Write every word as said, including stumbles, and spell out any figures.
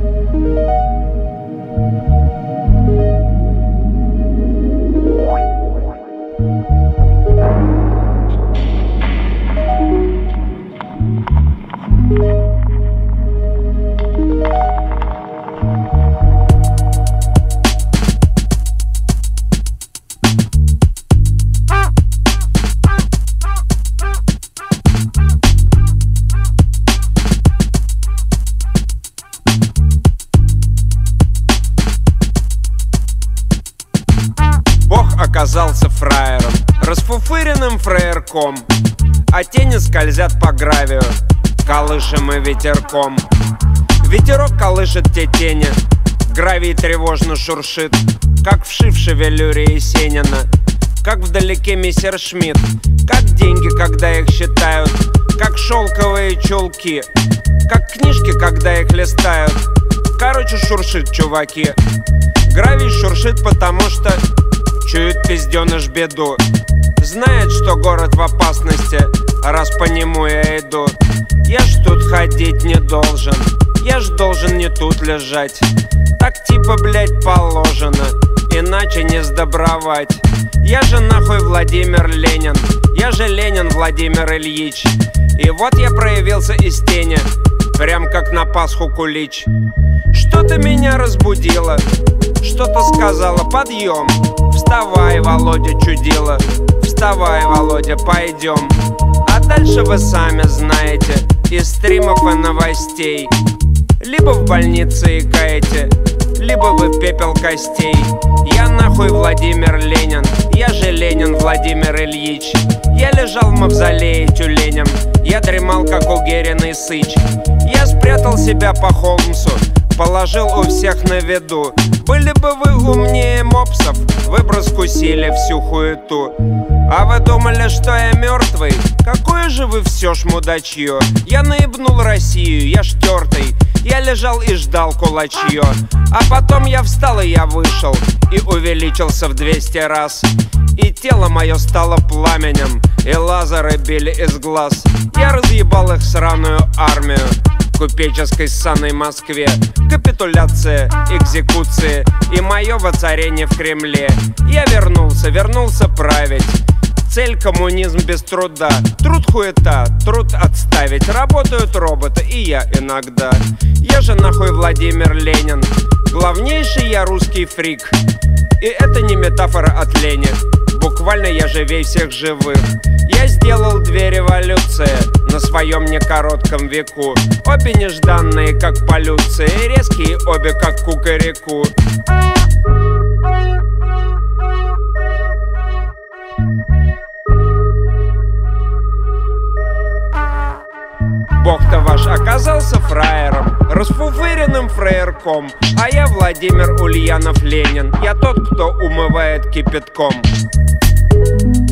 Оказался фраером, расфуфыренным фраерком, а тени скользят по гравию колышем и ветерком. Ветерок колышет те тени, гравий тревожно шуршит, как вши в шевелюре Есенина, как вдалеке мистер Шмидт, как деньги, когда их считают, как шелковые чулки, как книжки, когда их листают. Короче, шуршит, чуваки. Гравий шуршит, потому что чует пизденыш беду. Знает, что город в опасности, раз по нему я иду. Я ж тут ходить не должен, я ж должен не тут лежать. Так типа, блять, положено, иначе не сдобровать. Я же нахуй Владимир Ленин, я же Ленин Владимир Ильич. И вот я проявился из тени, прям как на Пасху кулич. Что-то меня разбудило, что-то сказала: подъем. Вставай, Володя, чудило, вставай, Володя, пойдем. А дальше вы сами знаете из стримов и новостей. Либо в больнице икаете, либо вы пепел костей. Я нахуй Владимир Ленин, я же Ленин Владимир Ильич. Я лежал в мавзолее тюленем, я дремал, как угеренный сыч. Я спрятал себя по Холмсу, положил у всех на виду. Были бы вы умнее мопсов, вы бы раскусили всю хуету. А вы думали, что я мертвый? Какое же вы все ж мудачье. Я наебнул Россию, я штертый. Я лежал и ждал кулачье. А потом я встал и я вышел, и увеличился в двести раз. И тело мое стало пламенем, и лазеры били из глаз. Я разъебал их сраную армию в купеческой ссаной Москве. Капитуляция, экзекуции и мое воцарение в Кремле. Я вернулся, вернулся править. Цель — коммунизм без труда. Труд хуета, труд отставить. Работают роботы, и я иногда. Я же нахуй Владимир Ленин, главнейший я русский фрик. И это не метафора от лени, буквально я живей всех живых. Я сделал две революции на своем некоротком веку. Обе нежданные, как полюции, резкие обе, как кукареку. Бог-то ваш оказался фраером, расфуфыренным фраерком. А я Владимир Ульянов Ленин, я тот, кто умывает кипятком.